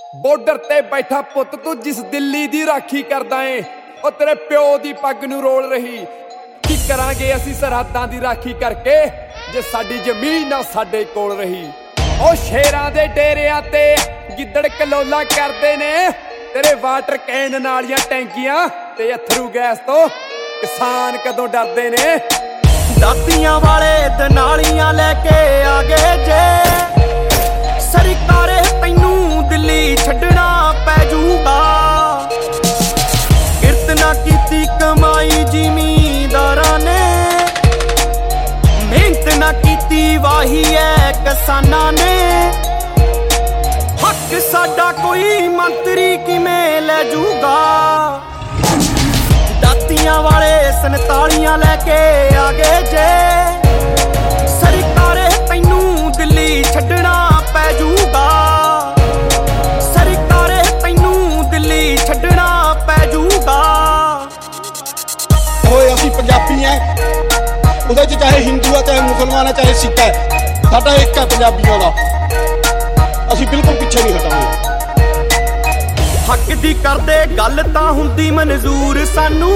Border ते बैठा पुत तू जिस दिल्ली दी राखी करदा ए ओ तेरे प्यो दी पग नूं रोल रही की करांगे असीं सरहदां दी राखी करके जे साडी जमीन ना साडे कोल रही। ओ शेरां दे डेरियां ते गिद्दड़ कलोला करदे ने तेरे वाटर कैन नालियां टैंकियां ते अथरू गैस तो किसान कदों डरदे ने। दातियां वाले दनालियां लैके आ गए जे सरकारे तैनू दिल्ली छड्डना पै जूगा। किरत ना कीती कमाई जिमींदारां ने मेहनत ना कीती वाही है किसानां ने। हक साडा कोई मंत्री किवें लै जूगा। दातियां वाले 47 लैके आ गए जे सरकारे तैनू दिल्ली छड्डना पै जूगा। सरकारे तैनू दिल्ली छड्डना पै जूगा। ओए असीं पंजाबी हैं ਉਹਦੇ ਚ ਚਾਹੇ ਹਿੰਦੂ ਆ ਚਾਹੇ ਮੁਸਲਮਾਨ ਆ ਚਾਹੇ ਸਿੱਖ ਹੈ ਸਾਡਾ ਇੱਕ ਹੈ ਪੰਜਾਬੀਆਂ ਦਾ। ਅਸੀਂ ਬਿਲਕੁਲ ਪਿੱਛੇ ਨਹੀਂ ਹਟਾਂਗੇ। ਹੱਕ ਦੀ ਕਰਦੇ ਗੱਲ ਤਾਂ ਹੁੰਦੀ ਮਨਜ਼ੂਰ ਸਾਨੂੰ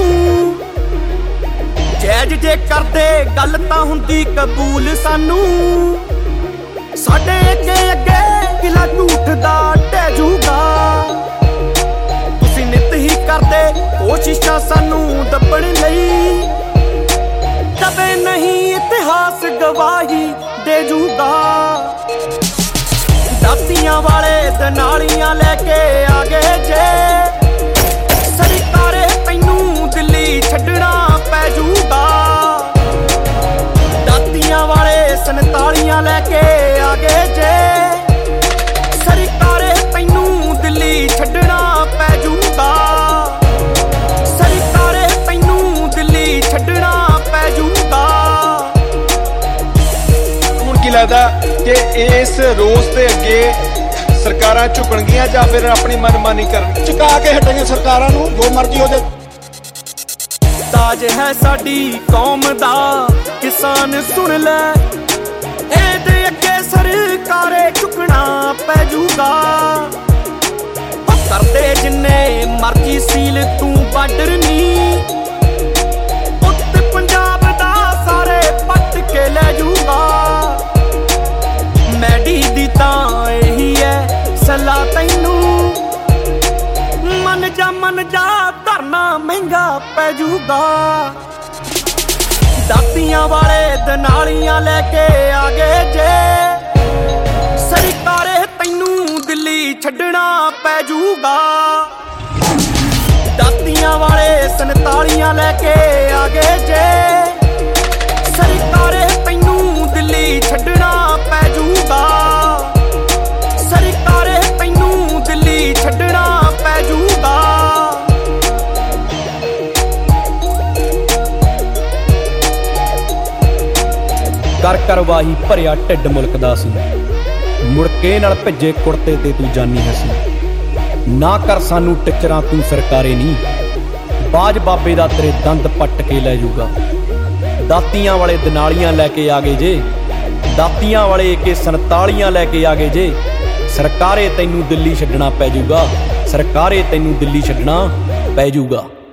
ਜੈਜ ਜੇ ਕਰਦੇ ਗੱਲ ਤਾਂ ਹੁੰਦੀ ਕਬੂਲ ਸਾਨੂੰ। ਸਾਡੇ ਅੱਗੇ ਅੱਗੇ ਕਿਲਾ ਝੂਠ ਦਾ ਢਹਿ ਜੂਗਾ। ਤੁਸੀਂ ਨਿਤ ਹੀ ਕਰਦੇ ਕੋਸ਼ਿਸ਼ਾਂ ਸਾਨੂੰ ਦੱਬਣ ਲਈ ਕਦੇ ਨਹੀਂ ਇਤਿਹਾਸ ਗਵਾਹੀ ਦੇ ਜੂਗਾ। ਦਾਤੀਆਂ ਵਾਲੇ ਦਨਾਲੀਆਂ ਲੈ ਕੇ ਆ ਗਏ ਜੇ ਸਰਕਾਰੇ ਤੈਨੂੰ ਦਿੱਲੀ ਛੱਡਣਾ ਪੈ ਜੂਗਾ। ਦਾਤੀਆਂ ਵਾਲੇ 47 ਲੈ ਕੇ ਆ ਗਏ ਜੇ ਸਰਕਾਰੇ ਤੈਨੂੰ ਦਿੱਲੀ ਛੱਡਣਾ ਪੈ ਜੂਗਾ। ਸਰਕਾਰੇ ਤੈਨੂੰ ਦਿੱਲੀ ਛੱਡਣਾ ਪੈ ਜੂਗਾ। ਹੁਣ ਕੀ ਲੱਗਦਾ ਕਿ ਇਸ ਰੋਸ ਦੇ ਅੱਗੇ ਸਰਕਾਰਾਂ ਝੁਕਣਗੀਆਂ ਜਾਂ ਫਿਰ ਆਪਣੀ ਮਨਮਾਨੀ ਕਰਨ? ਝੁਕਾ ਕੇ ਹਟਾਂਗੇ ਸਰਕਾਰਾਂ ਨੂੰ ਜੋ ਮਰਜ਼ੀ ਹੋ ਜਾਏ। ਤਾਜ ਹੈ ਸਾਡੀ ਕੌਮ ਦਾ ਕਿਸਾਨ ਸੁਣ ਲੈ ਇਹਦੇ ਅੱਗੇ ਸਰਕਾਰੇ ਝੁਕਣਾ ਪੈ ਜੂਗਾ। ਕਰਦੇ ਜਿੰਨੇ ਮਰਜ਼ੀ ਸੀਲ ਤੂੰ ਬਾਰਡਰ ਨੀ ਉੱਤ ਪੰਜਾਬ ਦਾ ਸਾਰੇ ਪੱਟ ਕੇ ਲੈ ਜੂਗਾ। ਮੈਡੀ ਦੀ ਤਾਂ ਇਹੀ ਹੈ ਸਲਾਹ ਤੈਨੂੰ ਮੰਨ ਜਾ ਧਰਨਾ ਮਹਿੰਗਾ ਪੈ ਜੂਗਾ। ਦਾਤੀਆਂ ਵਾਲੇ ਦਨਾਲੀਆਂ ਲੈ ਕੇ ਆ ਗਏ ਜੇ ਸਰਕਾਰੇ ਤੈਨੂੰ ਦਿੱਲੀ ਛੱਡਣਾ ਪੈ ਜੂਗਾ। ਦਾਤੀਆਂ ਵਾਲੇ 47 ਲੈ ਕੇ ਆ ਗਏ ਜੇ ਸਰਕਾਰੇ ਤੈਨੂੰ ਦਿੱਲੀ ਛੱਡਣਾ ਪੈ ਜੂਗਾ। ਸਰਕਾਰੇ ਤੈਨੂੰ ਦਿੱਲੀ ਛੱਡਣਾ ਪੈ ਜੂਗਾ। ਕਰ ਕਰਵਾਹੀ ਭਰਿਆ ਢਿੱਡ ਮੁਲਕ ਦਾ ਸੀ ਮੁੜਕੇ ਨਾਲ ਭਿੱਜੇ ਕੁੜਤੇ ਤੇ ਤੂੰ ਜਾਨੀ ਹਸੀਂ। ਨਾ ਕਰ ਸਾਨੂੰ ਟਿਚਰਾਂ ਤੂੰ ਸਰਕਾਰੇ ਨਹੀਂ ਬਾਜ ਬਾਬੇ ਦਾ ਤੇਰੇ ਦੰਦ ਪੱਟ ਕੇ ਲੈ ਜੂਗਾ। ਦਾਤੀਆਂ ਵਾਲੇ ਦਨਾਲੀਆਂ ਲੈ ਕੇ ਆ ਗਏ ਜੇ ਦਾਤੀਆਂ ਵਾਲੇ AK 47 ਲੈ ਕੇ ਆ ਗਏ ਜੇ ਸਰਕਾਰੇ ਤੈਨੂੰ ਦਿੱਲੀ ਛੱਡਣਾ ਪੈ ਜੂਗਾ। ਸਰਕਾਰੇ ਤੈਨੂੰ ਦਿੱਲੀ ਛੱਡਣਾ ਪੈ ਜੂਗਾ।